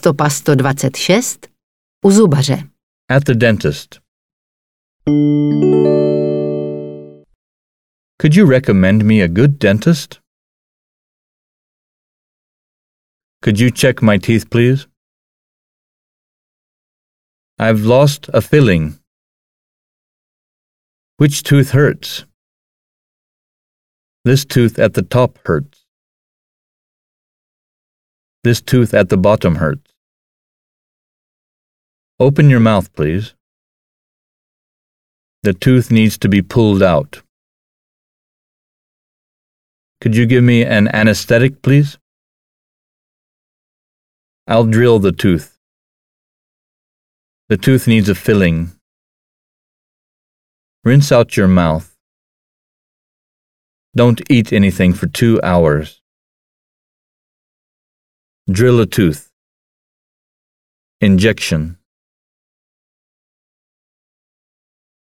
Stopa 126 u zubaře. At the dentist. Could you recommend me a good dentist? Could you check my teeth, please? I've lost a filling. Which tooth hurts? This tooth at the top hurts. This tooth at the bottom hurts. Open your mouth, please. The tooth needs to be pulled out. Could you give me an anesthetic, please? I'll drill the tooth. The tooth needs a filling. Rinse out your mouth. Don't eat anything for 2 hours. Drill a tooth. Injection.